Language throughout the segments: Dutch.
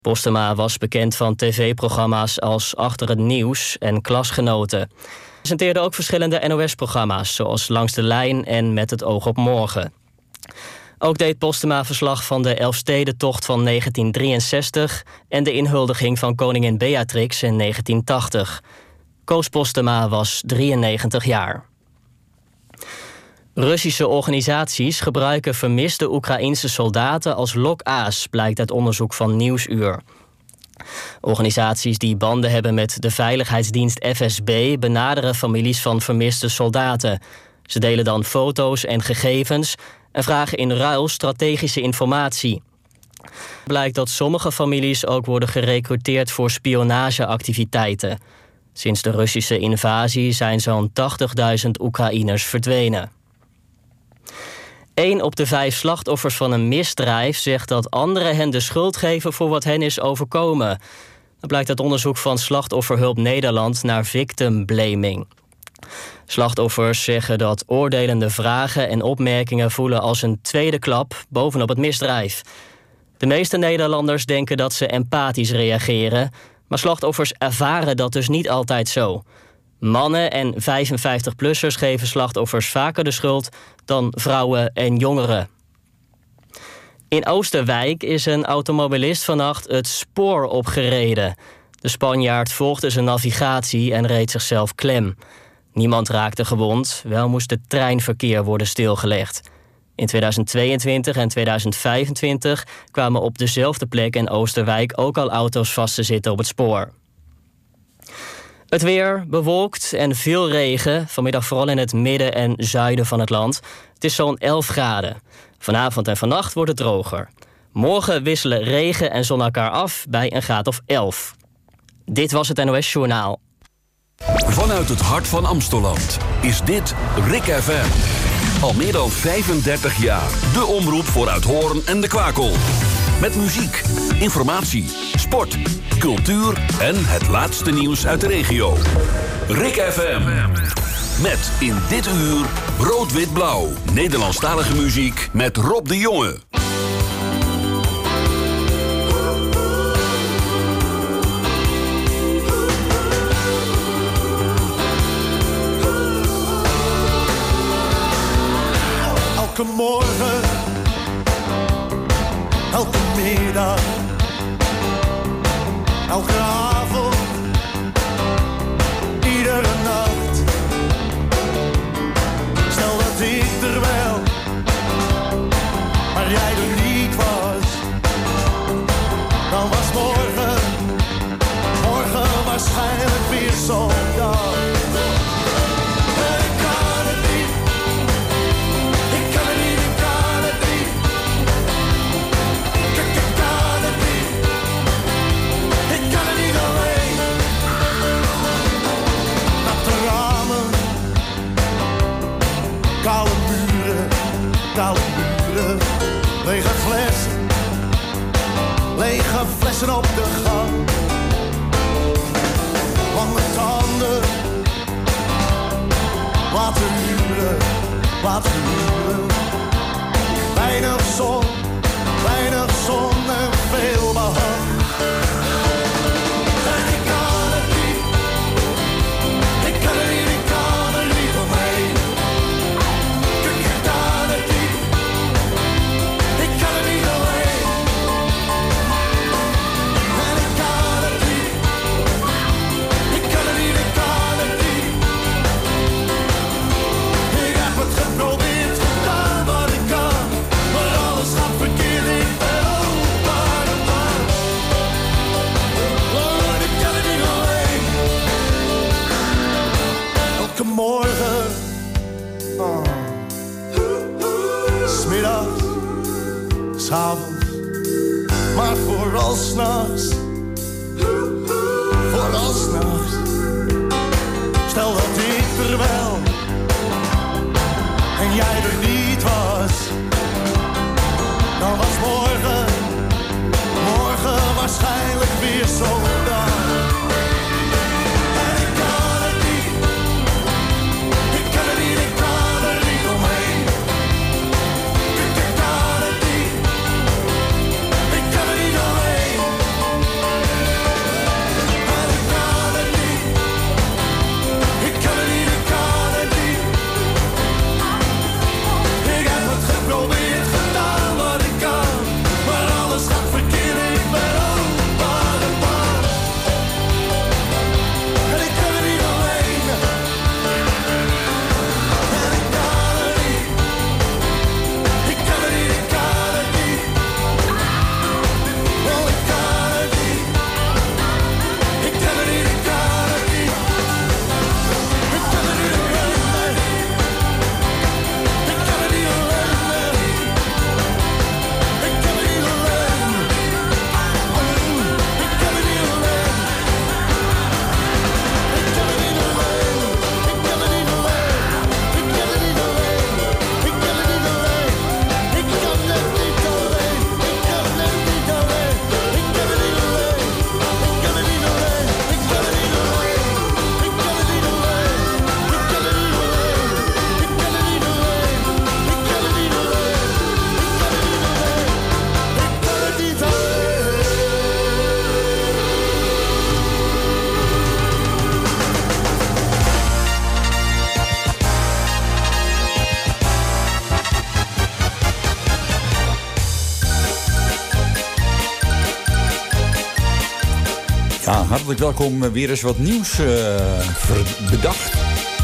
Postema was bekend van tv-programma's als Achter het Nieuws en Klasgenoten. Hij presenteerde ook verschillende NOS-programma's, zoals Langs de Lijn en Met het oog op morgen. Ook deed Postema verslag van de Elfstedentocht van 1963... en de inhuldiging van koningin Beatrix in 1980. Koos Postema was 93 jaar. Russische organisaties gebruiken vermiste Oekraïense soldaten als lokaas, blijkt uit onderzoek van Nieuwsuur. Organisaties die banden hebben met de veiligheidsdienst FSB benaderen families van vermiste soldaten. Ze delen dan foto's en gegevens en vragen in ruil strategische informatie. Blijkt dat sommige families ook worden gerekruteerd voor spionageactiviteiten. Sinds de Russische invasie zijn zo'n 80.000 Oekraïners verdwenen. 1 op de 5 slachtoffers van een misdrijf zegt dat anderen hen de schuld geven voor wat hen is overkomen. Dat blijkt uit onderzoek van Slachtofferhulp Nederland naar victim blaming. Slachtoffers zeggen dat oordelende vragen en opmerkingen voelen als een tweede klap bovenop het misdrijf. De meeste Nederlanders denken dat ze empathisch reageren, maar slachtoffers ervaren dat dus niet altijd zo. Mannen en 55-plussers geven slachtoffers vaker de schuld dan vrouwen en jongeren. In Oosterwijk is een automobilist vannacht het spoor opgereden. De Spanjaard volgde zijn navigatie en reed zichzelf klem. Niemand raakte gewond, wel moest het treinverkeer worden stilgelegd. In 2022 en 2025 kwamen op dezelfde plek in Oosterwijk ook al auto's vast te zitten op het spoor. Het weer, bewolkt en veel regen. Vanmiddag vooral in het midden en zuiden van het land. Het is zo'n 11 graden. Vanavond en vannacht wordt het droger. Morgen wisselen regen en zon elkaar af bij een graad of 11. Dit was het NOS Journaal. Vanuit het hart van Amstelland is dit RIK FM. Al meer dan 35 jaar. De omroep voor Uithoorn en de Kwakel. Met muziek, informatie, sport, cultuur en het laatste nieuws uit de regio. RIK FM. Met in dit uur Rood-Wit-Blauw. Nederlandstalige muziek met Rob de Jonge. Elke morgen, elke middag, elke avond, iedere nacht. Stel dat ik er wel, maar jij er niet was. Dan was morgen waarschijnlijk weer zo'n dag. Koude muren, lege flessen op de gang. Lange tanden, laten huren. Weinig zon en veel behang. En ik kan het niet, ik kan er niet omheen. Morgen, smiddags, s'avonds, maar vooral s'nachts. Stel dat ik er wel en jij er niet was, dan was morgen waarschijnlijk weer zo'n dag. Ja, hartelijk welkom. Weer eens wat nieuws bedacht.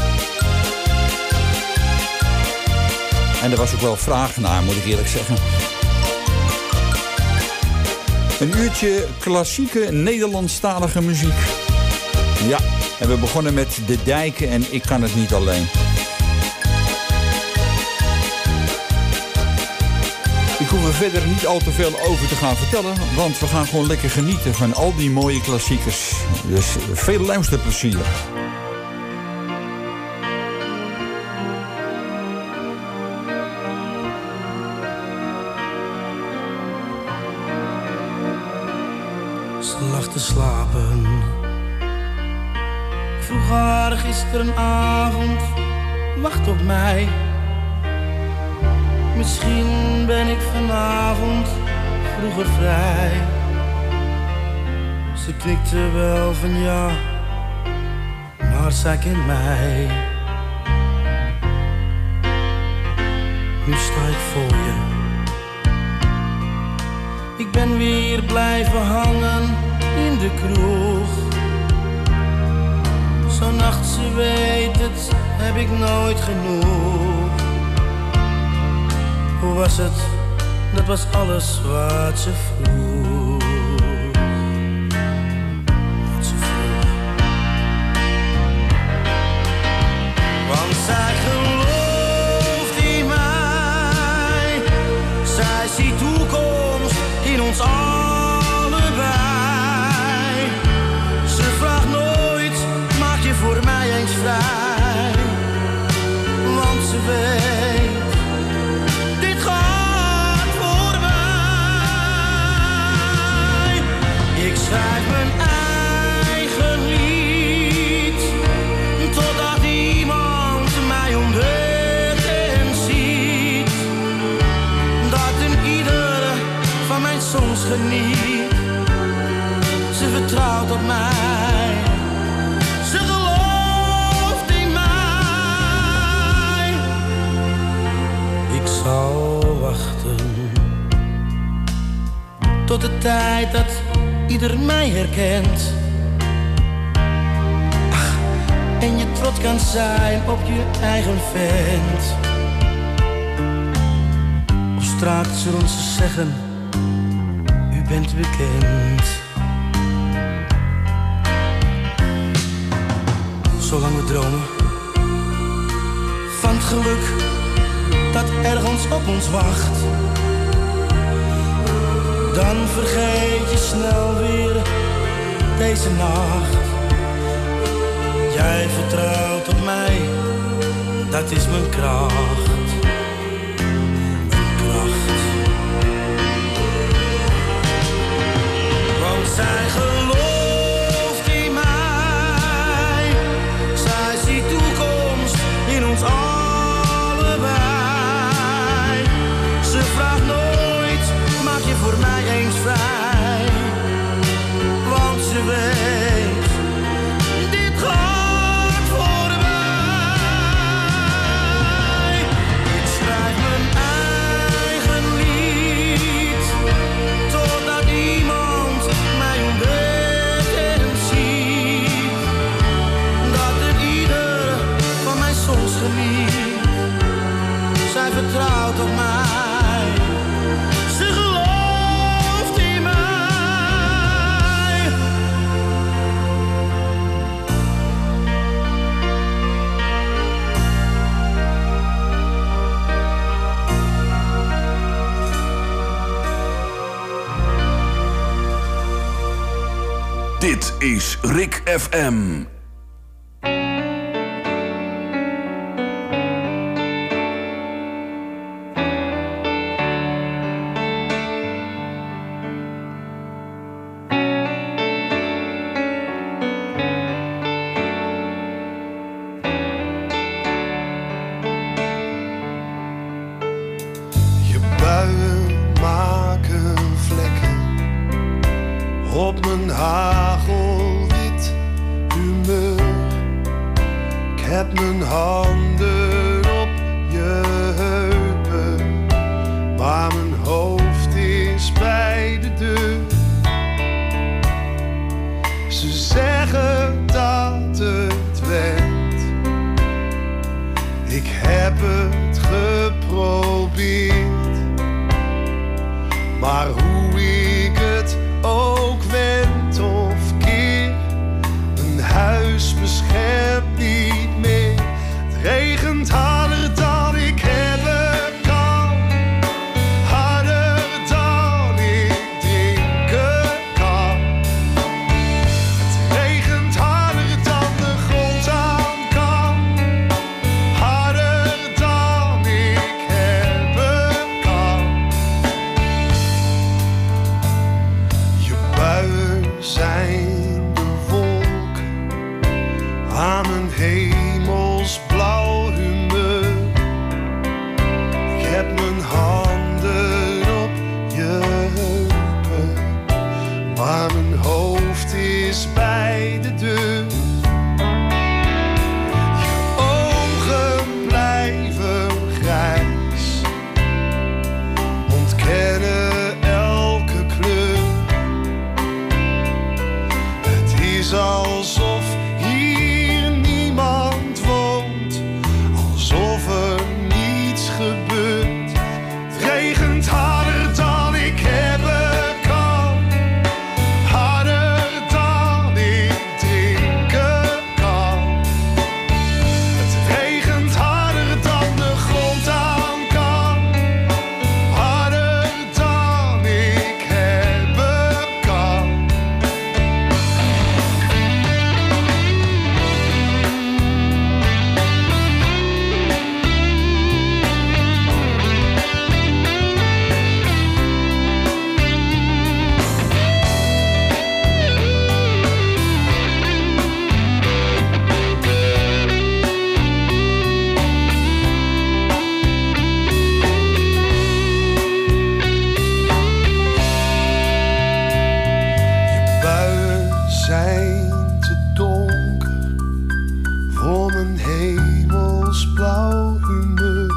En er was ook wel vraag naar, moet ik eerlijk zeggen. Een uurtje klassieke Nederlandstalige muziek. Ja, en we begonnen met De Dijken en Ik kan het niet alleen. Ik hoef er verder niet al te veel over te gaan vertellen, want we gaan gewoon lekker genieten van al die mooie klassiekers. Dus veel luisterplezier. Ze lag te slapen. Ik vroeg haar gisterenavond, wacht op mij. Misschien ben ik vanavond vroeger vrij. Ze knikte wel van ja, maar zij kent mij. Nu sta ik voor je. Ik ben weer blijven hangen in de kroeg. Zo'n nacht, ze weet het, heb ik nooit genoeg. Hoe was het? Dat was alles wat ze vroeg. Wat ze vroeg. Want zij gelooft in mij. Zij ziet toekomst in ons allebei. Ze vraagt nooit, maak je voor mij eens vrij. Want ze weet, dit gaat voorbij. Ik schrijf mijn eigen lied, totdat iemand mij ontdekt en ziet. Dat een ieder van mijn songs geniet. Ze vertrouwt op mij. Ze gelooft in mij. Ik zal wachten tot de tijd dat ieder mij herkent. Ach, en je trots kan zijn op je eigen vent. Op straat zullen ze zeggen, u bent bekend. Zolang we dromen van het geluk dat ergens op ons wacht, dan vergeet je snel weer deze nacht. Jij vertrouwt op mij, dat is mijn kracht. Mijn kracht. Want zij gelooft in mij. Zij ziet toekomst in ons allebei. Ze vraagt nooit, maak je voor mij eens vrij. Want ze weet, dit gaat voorbij. Ik schrijf mijn eigen lied, totdat iemand mij ontdekt en ziet. Dat een ieder van mijn songs geniet. Zij vertrouwt op mij. Ze gelooft in mij. Dit is Rik FM. Je buien maken vlekken op mijn hagelwit humeur. Ik heb mijn handen op je heupen, maar mijn hoofd is bij de deur. Ze zeggen dat het werkt. Ik heb het geprobeerd. Maar hoe ik het ook wend of keer, een huis beschermt niet meer. Het regent harder dan ik hebben kan, harder dan ik drinken kan. Het regent harder dan de grond aan kan, harder dan ik hebben kan. Je buien zijn de wolk aan mijn hemelsblauw humeur. Ik heb mijn handen op je heupen, maar mijn hoofd is bij de deur. Je ogen blijven grijs, ontkennen elke kleur. Het is alsof hier niemand woont, alsof er niets gebeurt. Het regent harder dan ik hebben kan, harder dan ik drinken kan. Het regent harder dan de grond aan kan, harder dan ik hebben kan. Je buien zijn te donker voor mijn hemelsblauw humeur.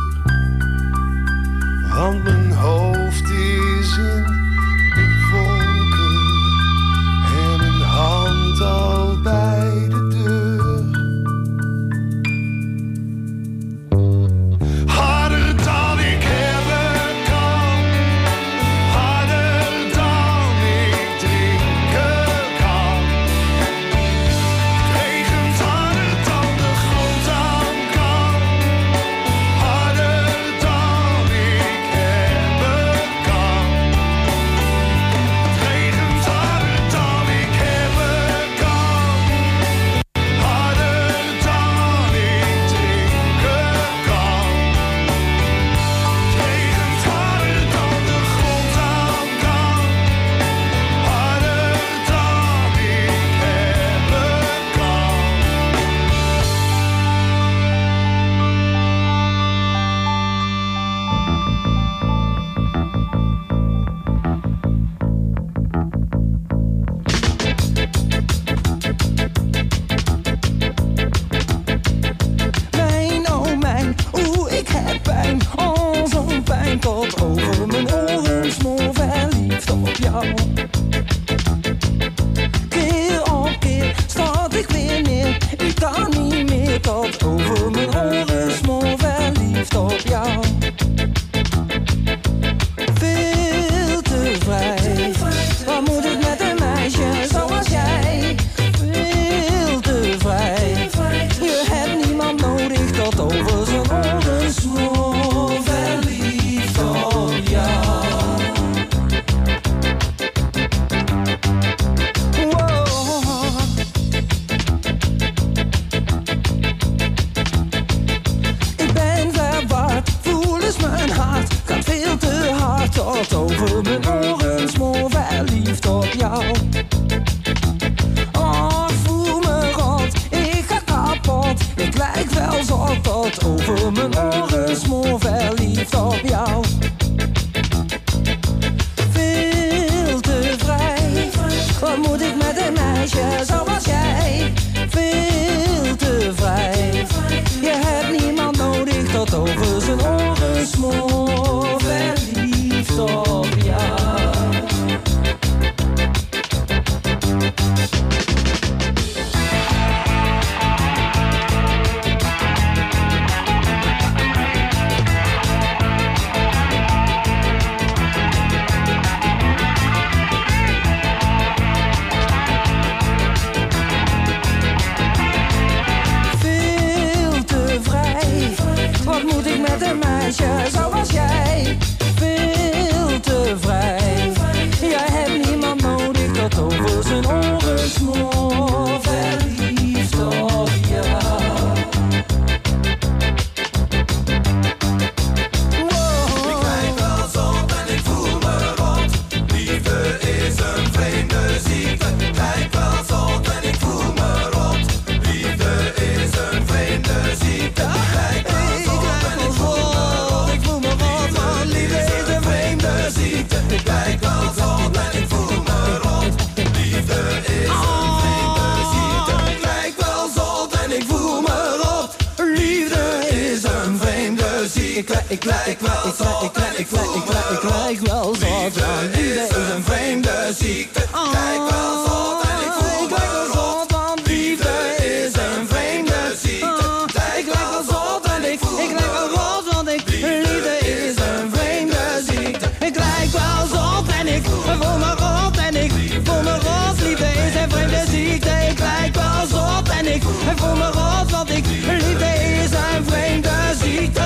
Want mijn hoofd is in de wolken en mijn hand al bij de deur. Harder dan ik hebben kan, harder dan ik drinken kan. Het regent harder dan de grond aan kan, harder dan ik hebben kan. Het regent harder dan ik hebben kan, harder dan ik drinken kan. Het regent harder dan de grond aan kan, harder dan ik hebben kan. Mijn, oh mijn, oeh, ik heb pijn. Oh, zo'n pijn tot over mijn oren. Smoor verliefd op jou. Keer op keer stort ik weer neer. Ik kan niet meer tot over mijn oren. Smoor verliefd op jou. Veel te vrij. Wat moet ik met een meisje zoals jij? Veel te vrij. Je hebt niemand nodig tot over zijn oren. Smoor verliefd op jou. Wow. Ik ben verward, voel eens mijn hart. Gaat veel te hard tot over mijn oren. Smoor verliefd op jou. Oh, ik voel me rot, ik ga kapot. Ik lijk wel zot tot over mijn oren. Smoor verliefd op jou. Veel te vrij. Wat moet ik met een meisje zoals jij? Veel te vrij. Je hebt niemand nodig tot over zijn oren. Smoor verliefd op jou. lijk wel zot, want liefde is een vreemde ziekte. Lijk wel zot en ik voel me rot, want liefde is een vreemde ziekte. Ik lijk wel zot en ik lijk wel rot, want liefde is een vreemde ziekte. Ik lijk wel zot en ik voel me rot en ik voel me rot. Liefde is een vreemde ziekte. Ik lijk wel zot en ik voel me rot, want liefde is een vreemde ziekte.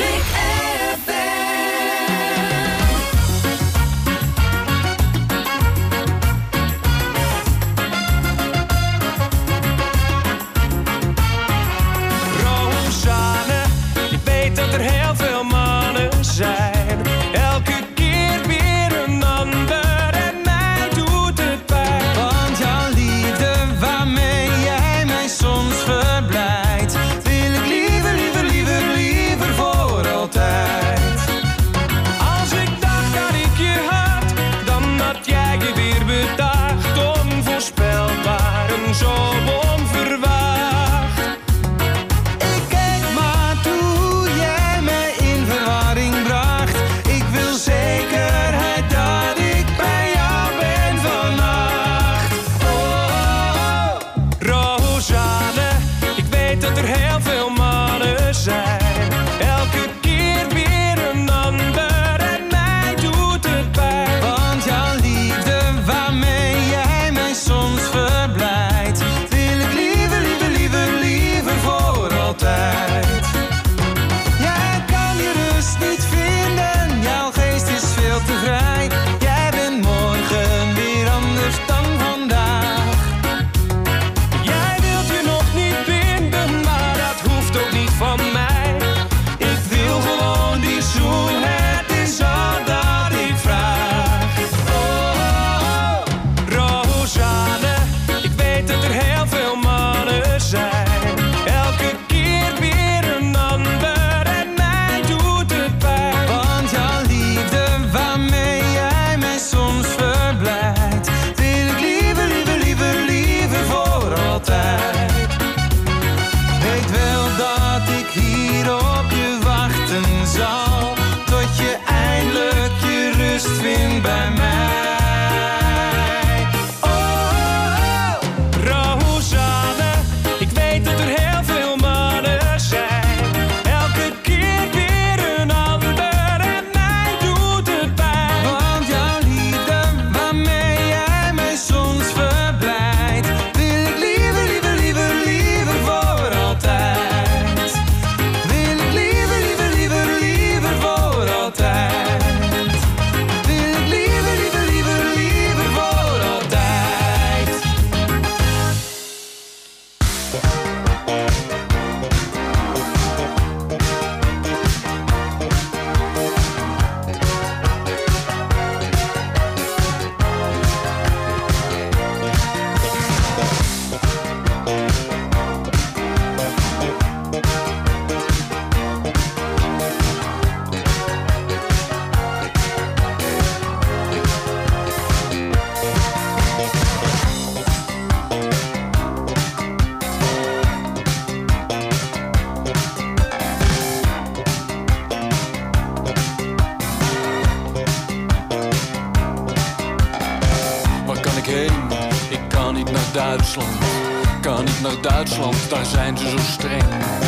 Duitsland, kan niet naar Duitsland, daar zijn ze zo streng.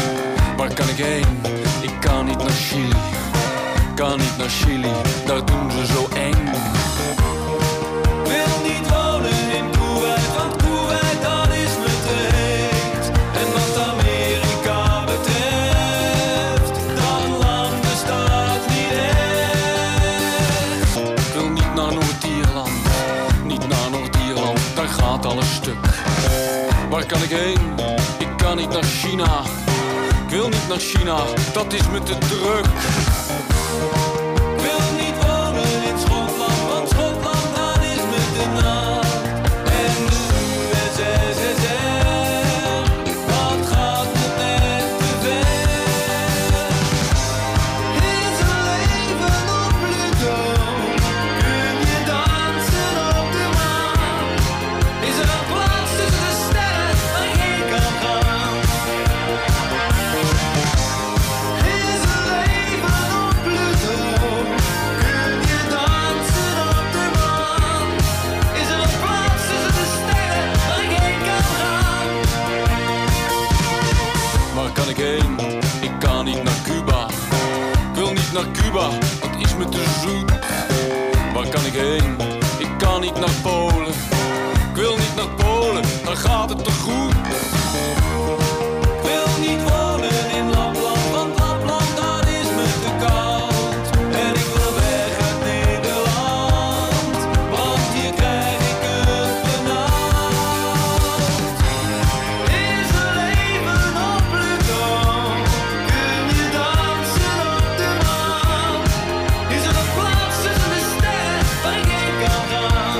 Waar kan ik heen? Ik kan niet naar Chili, kan niet naar Chili, daar doen ze zo eng. Wil niet wonen in Kuwait, want Kuwait dat is me te heet. En wat Amerika betreft, dat land bestaat niet echt. Ik wil niet naar Noord-Ierland, niet naar Noord-Ierland, daar gaat alles stuk. Waar kan ik heen? Ik kan niet naar China. Ik wil niet naar China, dat is me te druk. Ik wil niet wonen in Schotland, want Schotland dat is me te nat. En de USSR, wat gaat het net te ver. Is er leven op Pluto? Kun je dansen op de maan? Is er een plaats tussen de sterren waar ik kan gaan? Is er leven op naar Cuba, dat is me te zoet. Waar kan ik heen? Ik kan niet naar Polen. Ik wil niet naar Polen, dan gaat het te goed. Ik wil niet wonen in Lapland, want Lapland daar is me te koud. En ik wil weg uit Nederland, want hier krijg ik het benauwd. Is er leven op Pluto? Kun je dansen op de maan? Is er een plaats tussen de sterren waar ik heen kan gaan?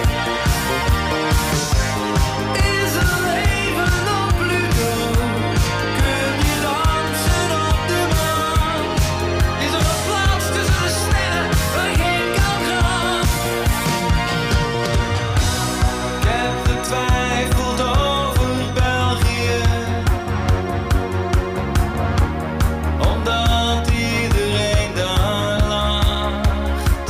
Is er leven op Pluto? Kun je dansen op de maan? Is er een plaats tussen de sterren waar ik heen kan gaan? Ik heb getwijfeld over België, omdat iedereen daar lacht.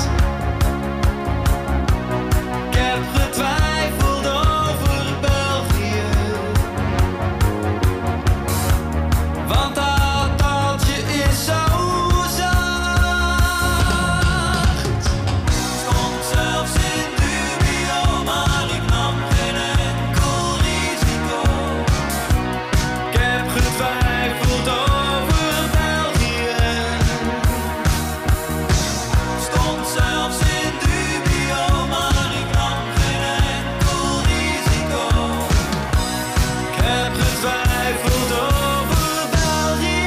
Ik heb getwijfeld over België, want dat taaltje is zo zacht. Stond zelfs in dubio, maar ik nam geen enkel risico. Ik heb getwijfeld over België. Stond zelfs in dubio, maar ik nam geen enkel risico. Ik heb getwijfeld over België.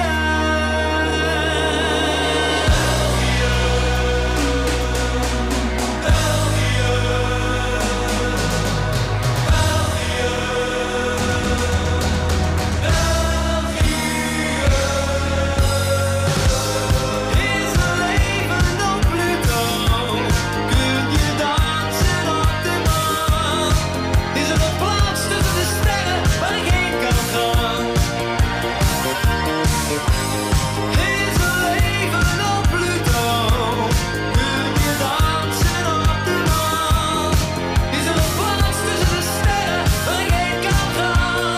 Is er leven op Pluto? Kun je dansen op de maan? Is er een plaats tussen de sterren waar ik heen kan gaan? Is er leven op Pluto? Kun je dansen op de maan? Is er een plaats tussen de sterren waar ik heen kan gaan?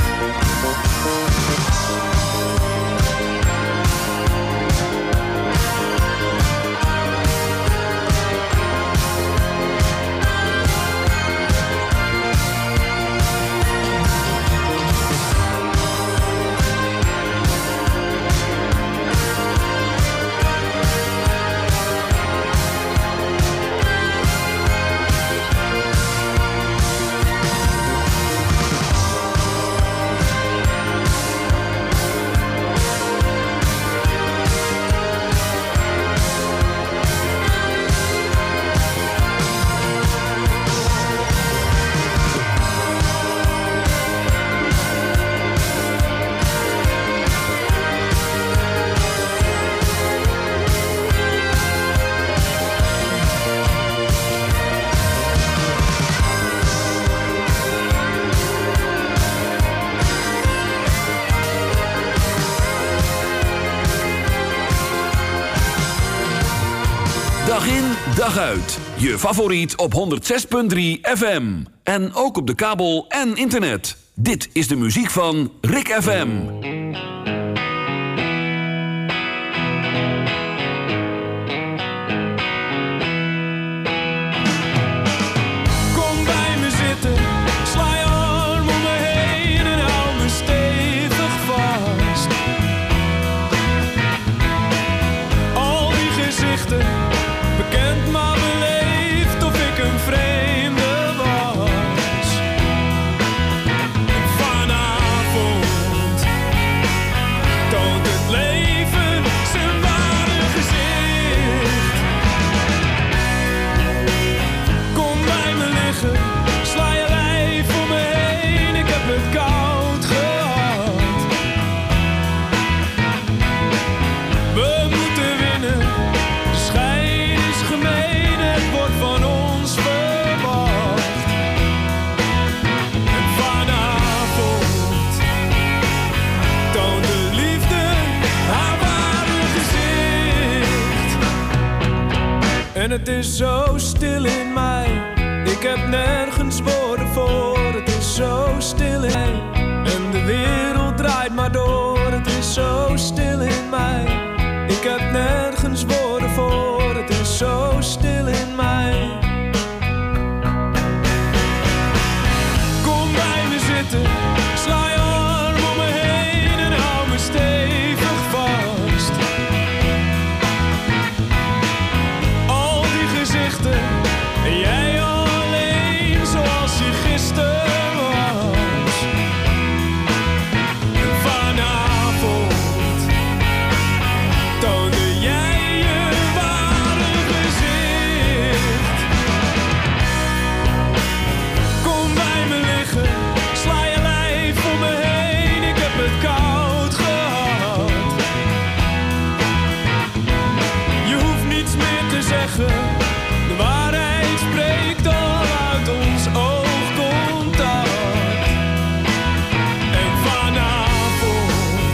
Dag in, dag uit. Je favoriet op 106.3 FM. En ook op de kabel en internet. Dit is de muziek van Rick FM. Kom bij me zitten, sla je arm om me heen en hou me stevig vast. Al die gezichten, bekend maar beleefd of ik een vreemde was. En vanavond toont het leven zijn ware gezicht. Kom bij me liggen, sla je lijf om me heen, ik heb het koud gehad. We moeten winnen, de schijn is gemeen, het wordt van ons verwacht. En vanavond toont de liefde haar ware gezicht. En het is zo stil in mij, ik heb nergens woorden voor. Het is zo stil in mij en de wereld draait maar door. Het is zo stil in mij, ik heb nergens beste was. En vanavond toonde jij je ware gezicht. Kom bij me liggen, sla je lijf om me heen, ik heb het koud gehad. Je hoeft niets meer te zeggen, de waarheid spreekt al uit ons oogcontact. En vanavond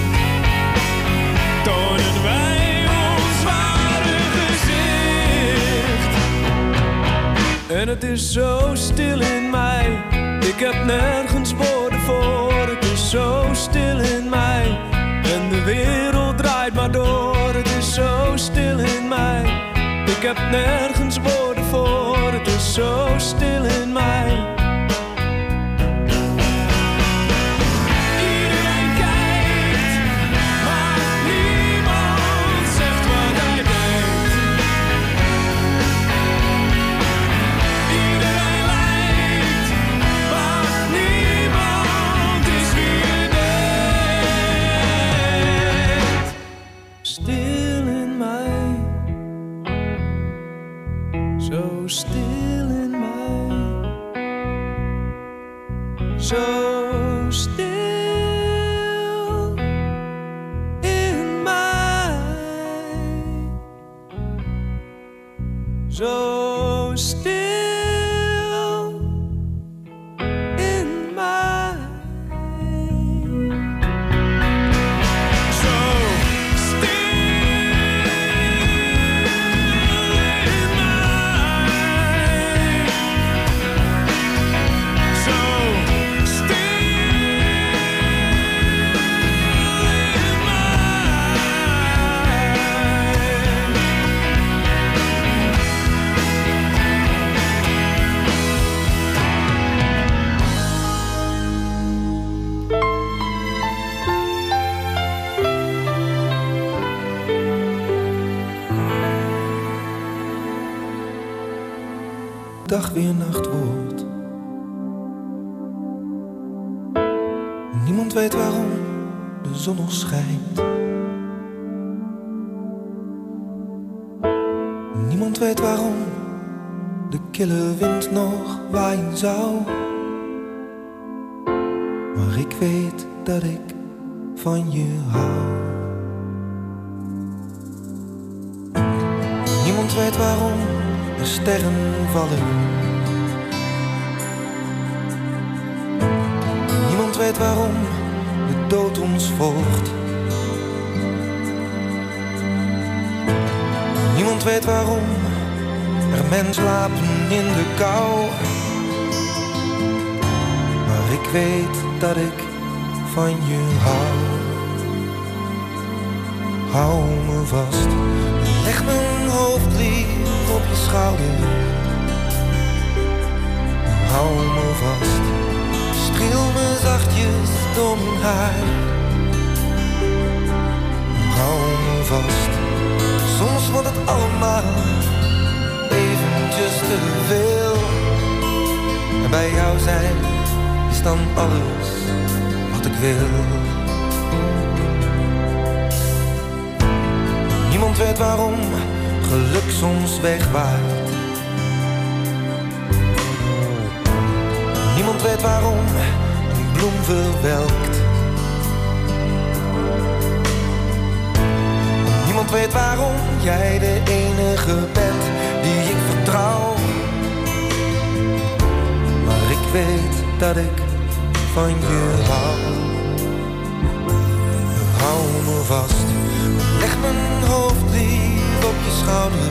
tonen wij ons ware gezicht. En het is zo stil in mij, ik heb nergens woorden voor. Het is zo stil in mij en de wereld draait maar door. Het is zo stil in mij, ik heb nergens woorden voor. Het is zo stil in mij. Iedereen kijkt, maar niemand zegt wat hij denkt. Iedereen lijkt, maar niemand is wie je denkt. Stil in mij, zo stil in mij, zo stil in mij, zo stil in mij, zo dag weer nacht wordt. Niemand weet waarom de zon nog schijnt. Niemand weet waarom de kille wind nog waaien zou. Maar ik weet dat ik van je hou. Niemand weet waarom de sterren vallen. Niemand weet waarom de dood ons volgt. Niemand weet waarom er mensen slapen in de kou. Maar ik weet dat ik van je hou. Hou me vast, leg mijn hoofd lief op je schouder. Hou me vast, streel me zachtjes door mijn haar. Hou me vast, soms wordt het allemaal eventjes te veel. En bij jou zijn is dan alles wat ik wil. Niemand weet waarom geluk soms wegwaait. Niemand weet waarom een bloem verwelkt. Niemand weet waarom jij de enige bent die ik vertrouw. Maar ik weet dat ik van je hou. Hou me vast, leg mijn hoofd lief op je schouder.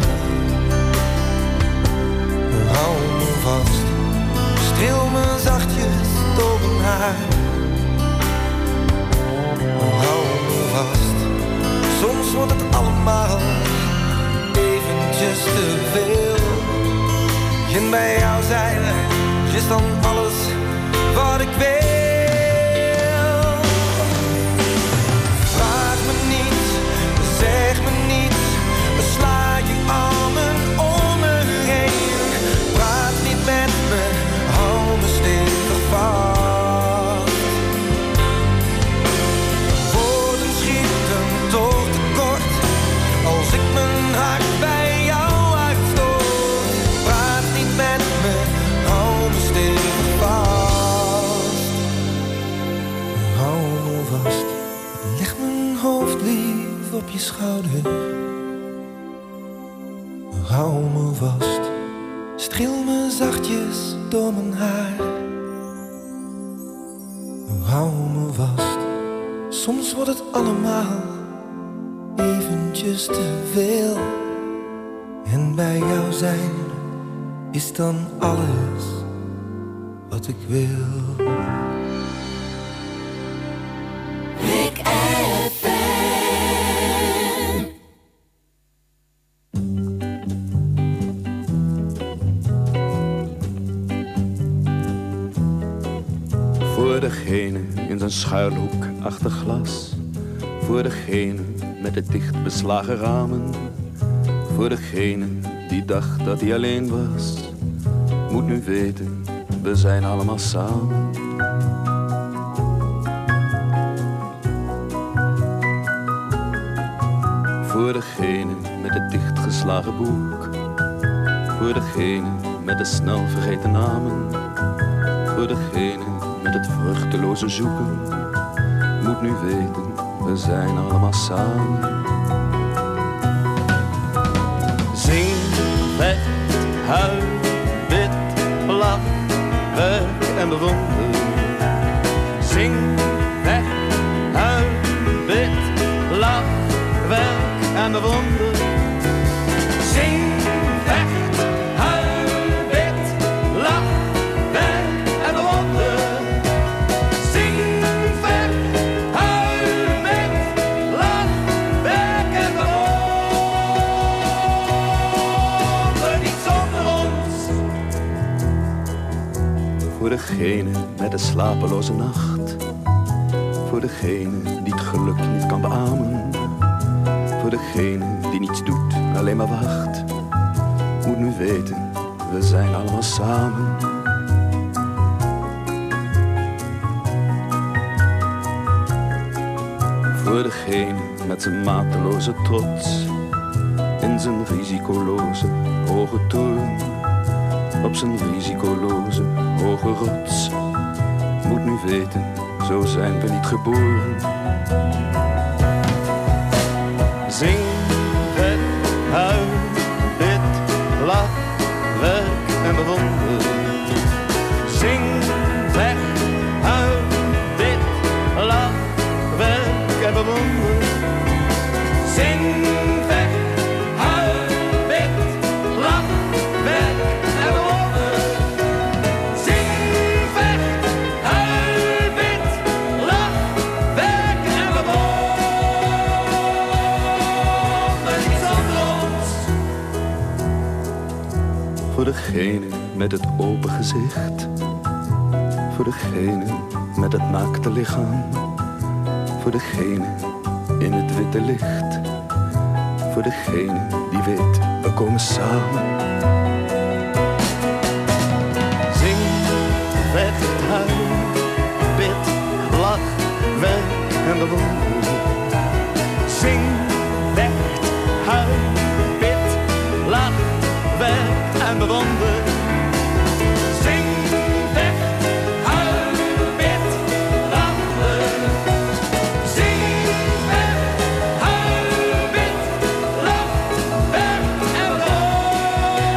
Hou me vast, streel me zachtjes door mijn haar. Hou me vast, soms wordt het allemaal eventjes te veel. En bij jou zijn is dan alles wat ik wil. Vraag me niet, zeg me niets, sla je armen om me heen. Praat niet met me, hou me stevig je schouder. Hou me vast, streel me zachtjes door mijn haar. Hou me vast, soms wordt het allemaal eventjes te veel. En bij jou zijn is dan alles wat ik wil. Rick FM. Voor degene in zijn schuilhoek achter glas. Voor degene met de dicht beslagen ramen. Voor degene die dacht dat hij alleen was. Moet nu weten, we zijn allemaal samen. Voor degene met het dichtgeslagen boek. Voor degene met de snel vergeten namen. Voor degene met het vruchteloze zoeken. Moet nu weten, we zijn allemaal samen. Zing, vecht, huil, bid, lach, werk en bewonder. Zing, vecht, huil, bid, lach, werk en bewonder. Zing, vecht, huil, bid, lach, werk en bewonder. Zing, vecht, huil, bid, lach, werk en bewonder. Niet zonder ons. Voor degene met de slapeloze nacht. Voor degene die het geluk niet kan beamen. Voor degene die niets doet, alleen maar wacht. Moet nu weten, we zijn allemaal samen. Voor degene met zijn mateloze trots. In zijn risicoloze hoge toren. Op zijn risicoloze hoge rots. Moet nu weten, zo zijn we niet geboren. Zing, vet, huil, bid, lach, werk en bewonder. Zing, vecht, huil, bid, lach, werk en bewonder. Zing, vecht, huil, bid, lach, werk en bewonder. Zing, vecht, huil, bid, lach, werk en bewonder. Niets zonder ons. Voor degene met het open gezicht. Voor degene met het naakte lichaam. Voor degene in het witte licht. Voor degene die weet, we komen samen. Zing, vecht, huil, bid, lach, werk en bewonder. Zing, vecht, huil, bid, lach, werk en bewonder. Zing, vecht, huil, bid, lach, zing, vecht, huil, bid, lach, werk en bewonder.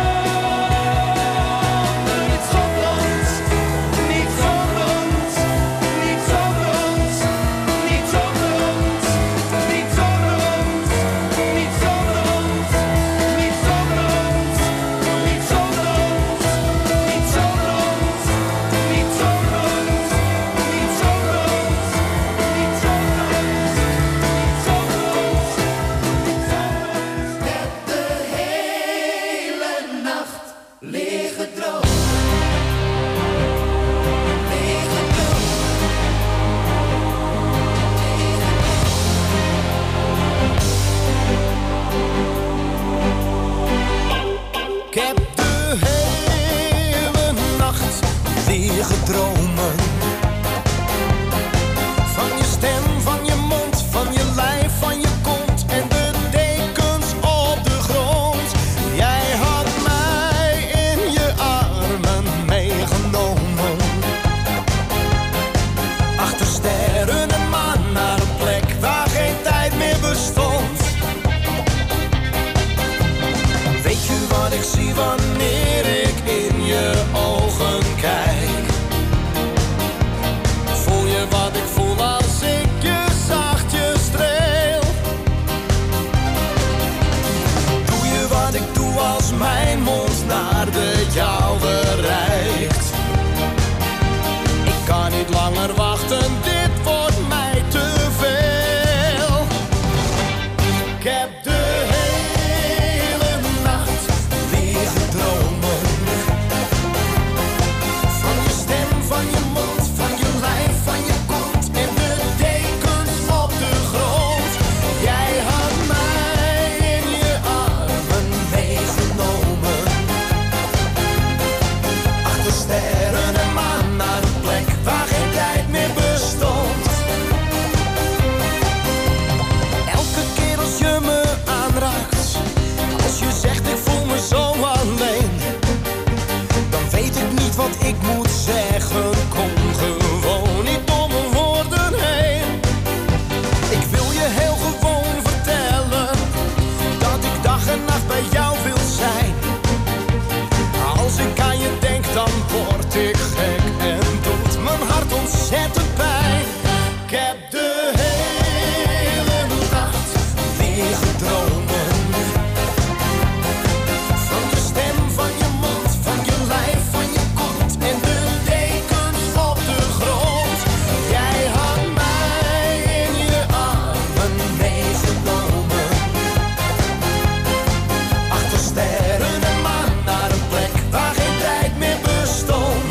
je wat ik voel als ik je zachtjes streel? Doe je wat ik doe als mijn mond naar de jouwe reikt? Ik kan niet langer wachten, dit wordt mij te veel. Ik heb de hele nacht liggen dromen van je stem, van je mond, van je lijf, van je kont en de dekens op de grond. Jij had mij in je armen meegenomen, achter sterren en maan naar een plek waar geen tijd meer bestond. Elke keer als je me aanraakt, als je zegt ik voel me zo alleen, dan weet ik niet wat ik moet zeggen. Kom gewoon niet om mijn woorden heen. Ik wil je heel gewoon vertellen dat ik dag en nacht bij jou wil zijn. Als ik aan je denk, dan word ik gek en doet mijn hart ontzettend pijn. Ik heb de hele nacht liggen dromen van je stem, van je mond, van je lijf, van je kont en de dekens op de grond. Jij had mij in je armen meegenomen, achter sterren en maan naar een plek waar geen tijd meer bestond.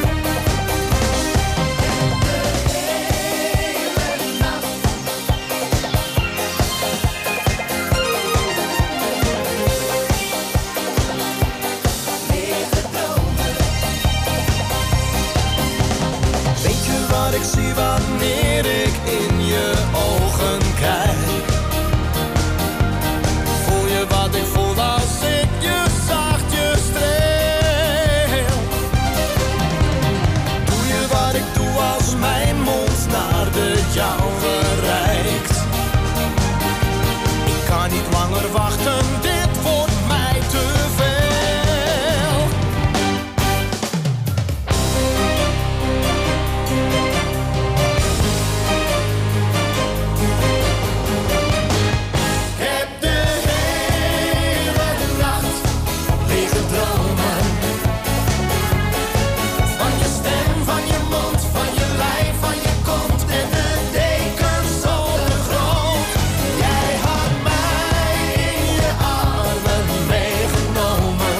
Weet je wat ik zie wanneer ik in je ogen kijk? Voel je wat ik voel als ik je zachtjes streel? Doe je wat ik doe als mijn mond naar de jouwe reikt? Ik kan niet langer wachten, dit wordt mij te veel. Ik heb de hele nacht liggen dromen van je stem, van je mond, van je lijf, van je kont en de dekens op de grond. Jij had mij in je armen meegenomen,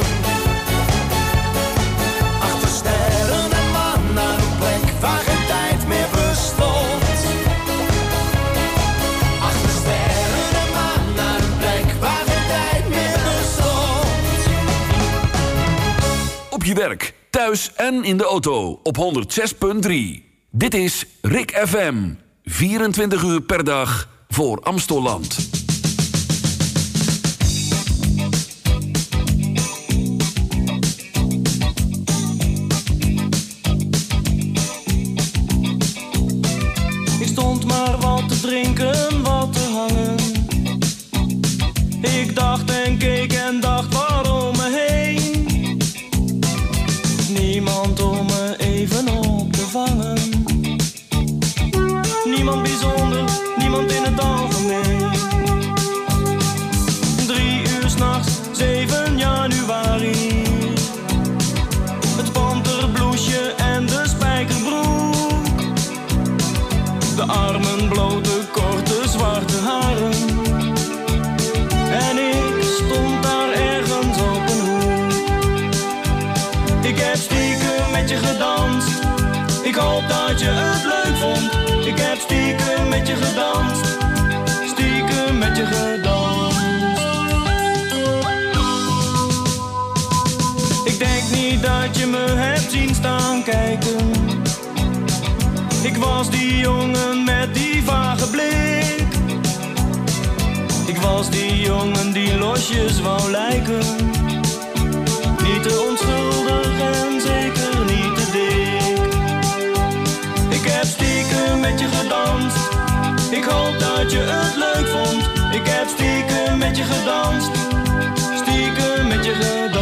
achter sterren en maan naar een plek waar geen tijd meer bestond. Achter sterren en maan naar een plek waar geen tijd meer bestond. Op je werk, thuis en in de auto op 106.3. Dit is Rik FM. 24 uur per dag voor Amstelland. Ik stond maar wat te drinken, wat te hangen. Ik dacht en keek en dacht waarom me heen. Niemand om me even op te vangen. Niemand bijzonder, niemand in het algemeen. 3 uur 's nachts, 7 januari. Het panterbloesje en de spijkerbroek. De armen blote, korte, zwarte haren. En ik stond daar ergens op een hoek. Ik heb stiekem met je gedanst. Ik hoop dat je het leuk vond. Ik heb stiekem met je gedanst. Stiekem met je gedanst. Ik denk niet dat je me hebt zien staan kijken. Ik was die jongen met die vage blik. Ik was die jongen die losjes wou lijken. Niet te onschuldig en zeker niet te dik. Ik heb stiekem met je gedanst. Ik hoop dat je het leuk vond. Ik heb stiekem met je gedanst. Stiekem met je gedanst.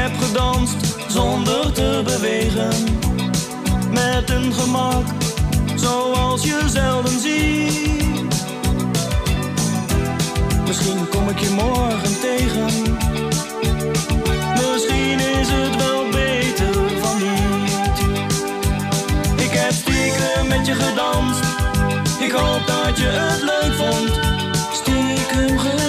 heb gedanst zonder te bewegen, met een gemak zoals je zelden ziet. Misschien kom ik je morgen tegen, misschien is het wel beter van niet. Ik heb stiekem met je gedanst, ik hoop dat je het leuk vond. Stiekem gedanst.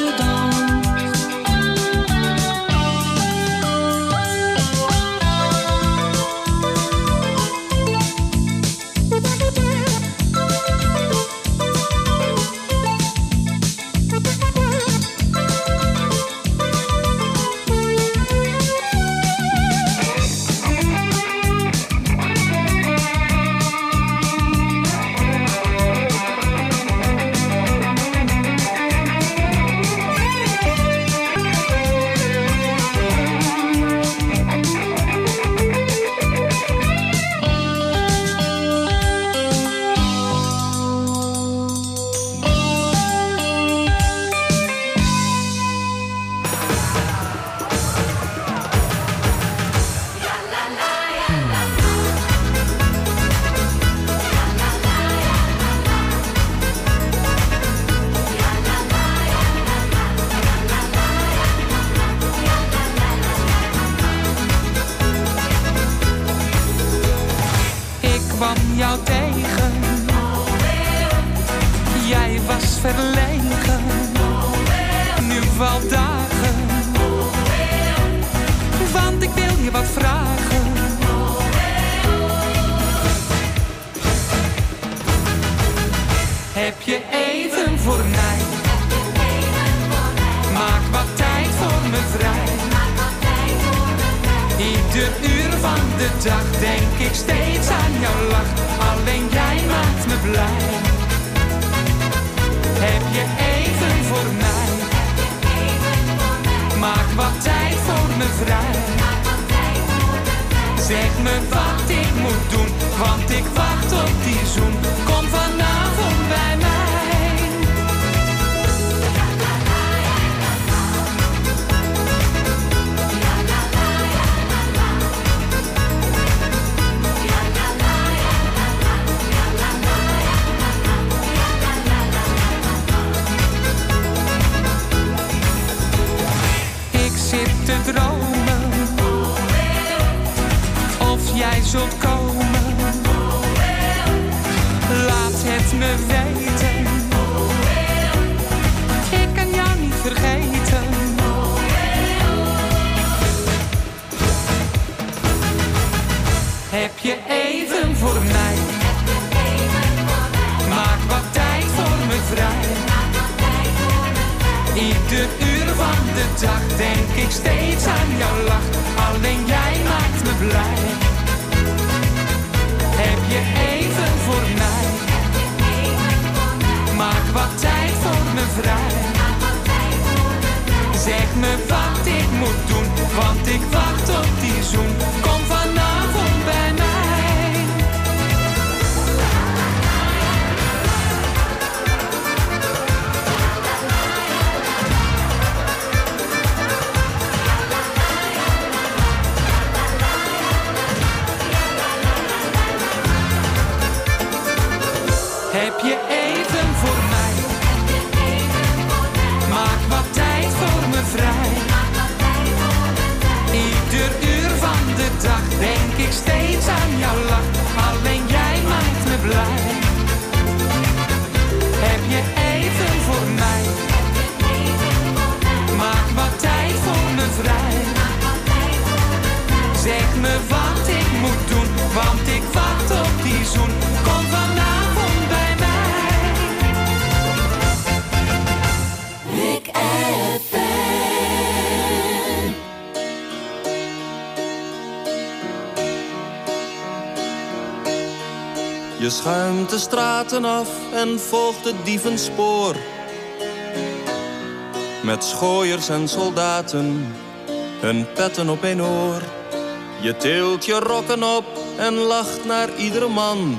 Je schuimt de straten af en volgt het dievenspoor. Met schooiers en soldaten, hun petten op één oor. Je tilt je rokken op en lacht naar iedere man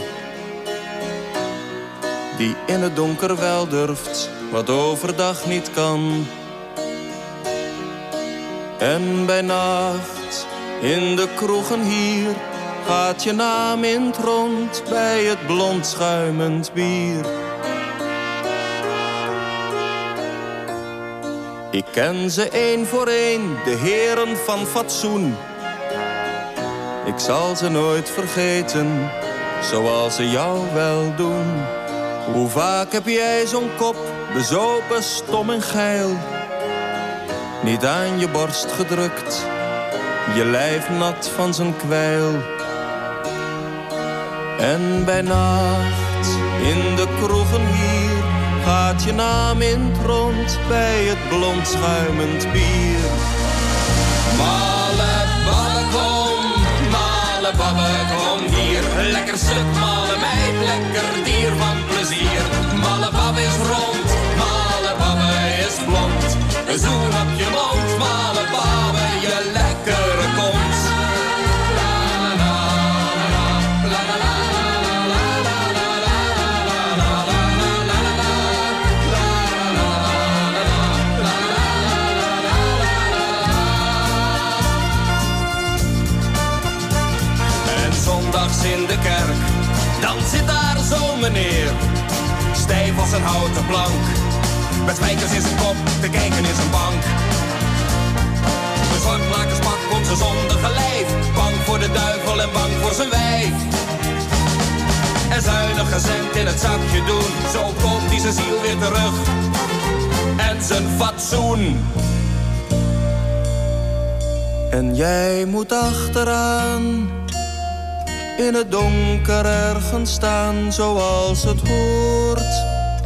die in het donker wel durft, wat overdag niet kan. En bij nacht In de kroegen hier gaat je naam in het rond bij het blond schuimend bier. Ik ken ze één voor één, de heren van fatsoen. Ik zal ze nooit vergeten, zoals ze jou wel doen. Hoe vaak heb jij zo'n kop, bezopen, stom en geil, niet aan je borst gedrukt, je lijf nat van zijn kwijl. En bij nacht in de kroegen hier gaat je naam in het rond bij het blond schuimend bier. Malle babbe kom, malle babbe kom hier. Lekker stuk malle meid, lekker dier van plezier. Malle babbe is rond, malle babbe is blond. Een zoen op je mond, malle babbe, je lekkere kont. In de kerk, dan zit daar zo'n meneer, stijf als een houten plank, met spijkers in zijn kop, te kijken in zijn bank. Een zwartmakerspak komt zijn zondige lijf, bang voor de duivel en bang voor zijn wijf. En zuinige cent in het zakje doen, zo komt hij zijn ziel weer terug en zijn fatsoen. En jij moet achteraan in het donker ergens staan, zoals het hoort.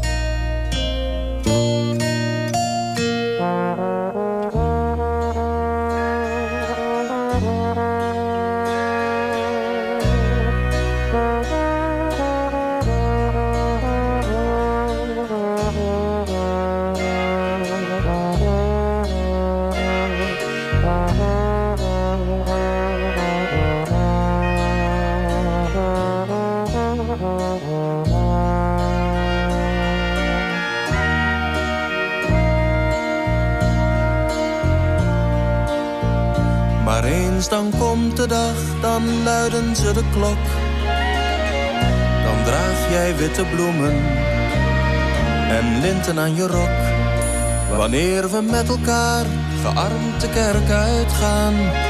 Dan komt de dag, dan luiden ze de klok. Dan draag jij witte bloemen en linten aan je rok. Wanneer we met elkaar gearmd de kerk uitgaan,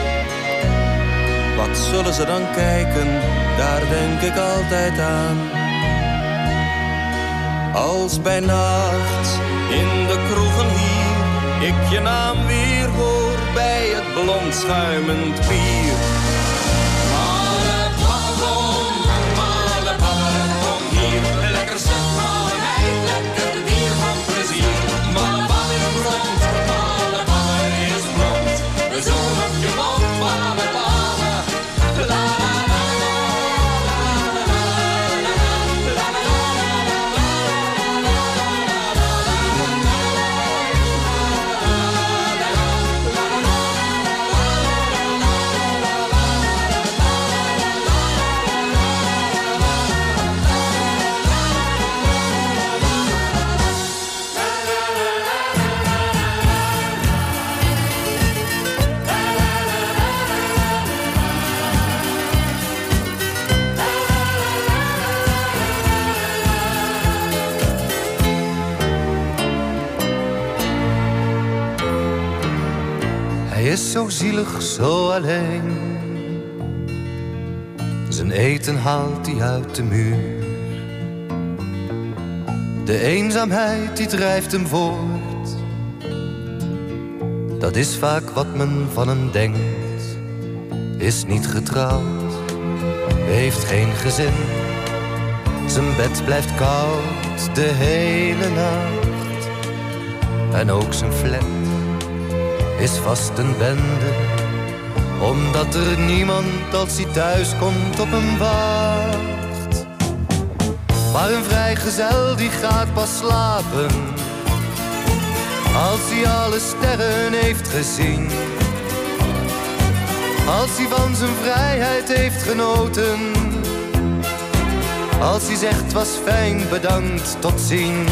wat zullen ze dan kijken, daar denk ik altijd aan. Als bij nacht in de kroegen hier ik je naam weer hoor bij het blond schuimend bier. Malle babbe kom hier. Lekker stuk, malle meid, lekker dier van plezier. Malle babbe is rond, malle babbe is blond. We zoen op je mond, malle babbe. La la la la la la la la la. Hij is zo zielig, zo alleen. Zijn eten haalt hij uit de muur. De eenzaamheid die drijft hem voort. Dat is vaak wat men van hem denkt. Is niet getrouwd, heeft geen gezin. Zijn bed blijft koud de hele nacht. En ook zijn flat is vast een bende, omdat er niemand als hij thuis komt op hem wacht. Maar een vrijgezel die gaat pas slapen als hij alle sterren heeft gezien. Als hij van zijn vrijheid heeft genoten. Als hij zegt was fijn, bedankt, tot ziens.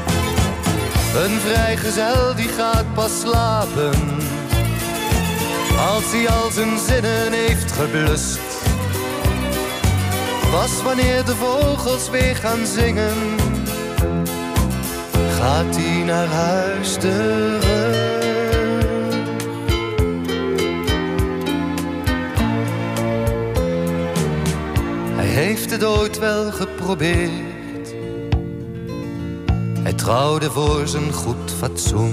Een vrijgezel die gaat pas slapen Als hij al zijn zinnen heeft geblust. Pas wanneer de vogels weer gaan zingen, gaat hij naar huis terug. Hij heeft het ooit wel geprobeerd. Hij trouwde voor zijn goed fatsoen.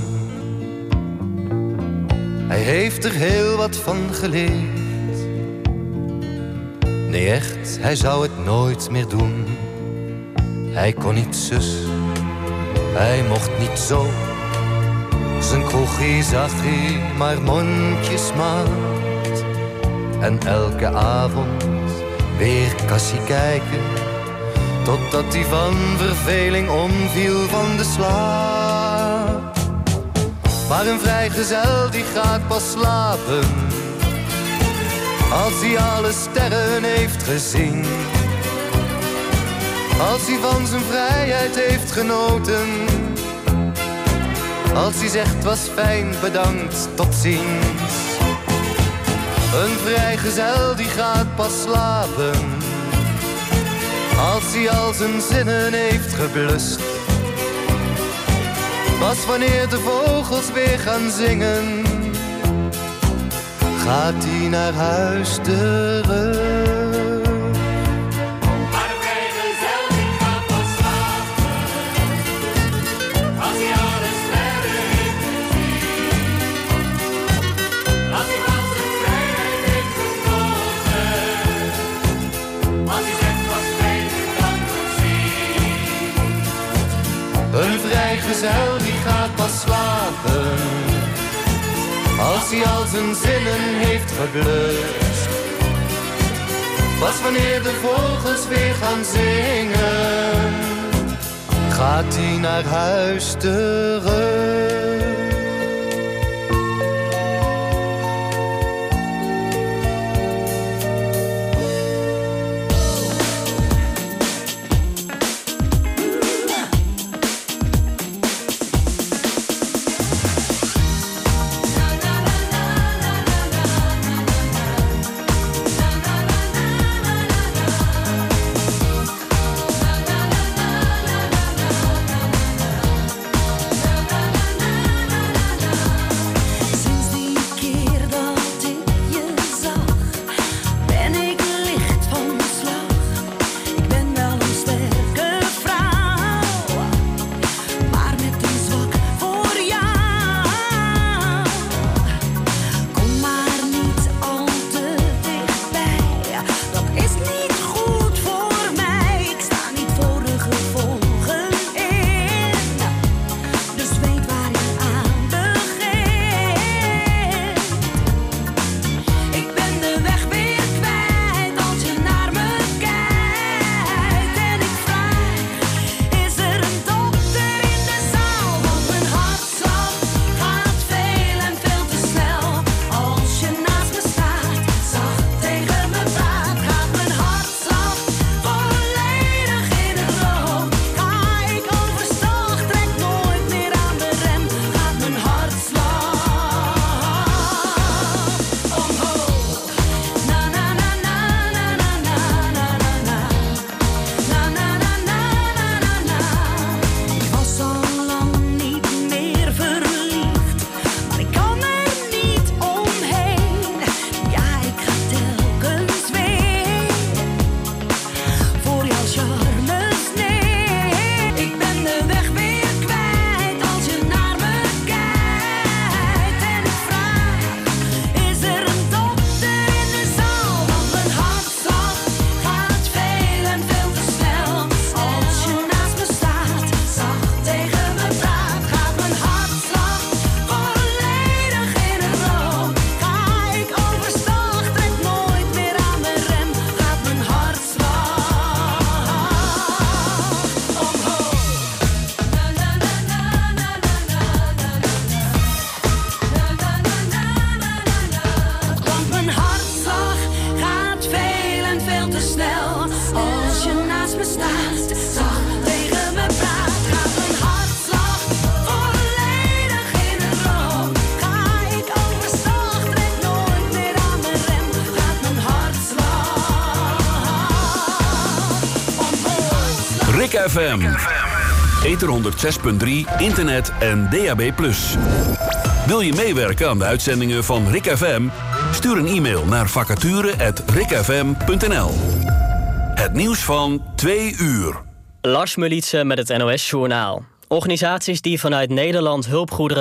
Hij heeft er heel wat van geleerd. Nee echt, hij zou het nooit meer doen. Hij kon niet zus, hij mocht niet zo. Zijn kroegie zag hij maar mondjesmaat. En elke avond weer kassie kijken, totdat hij van verveling omviel van de slaap. Maar een vrijgezel die gaat pas slapen als hij alle sterren heeft gezien. Als hij van zijn vrijheid heeft genoten. Als hij zegt was fijn, bedankt, tot ziens. Een vrijgezel die gaat pas slapen als hij al zijn zinnen heeft geblust. Pas wanneer de vogels weer gaan zingen, gaat hij naar huis terug. Maar de vrijgezel die gaat pas slapen als hij alle sterren heeft gezien. Als hij van zijn vrijheid heeft genoten. Als hij zegt was fijn, dan tot ziens. Een vrijgezel die gaat pas slapen als hij al zijn zinnen heeft geblust. Pas wanneer de vogels weer gaan zingen, gaat hij naar huis terug. Rick FM. Ether 106.3, internet en DAB+. Wil je meewerken aan de uitzendingen van Rick FM? Stuur een e-mail naar vacature@rickfm.nl. Het nieuws van 2 uur. Lars Mulitse met het NOS Journaal. Organisaties die vanuit Nederland hulpgoederen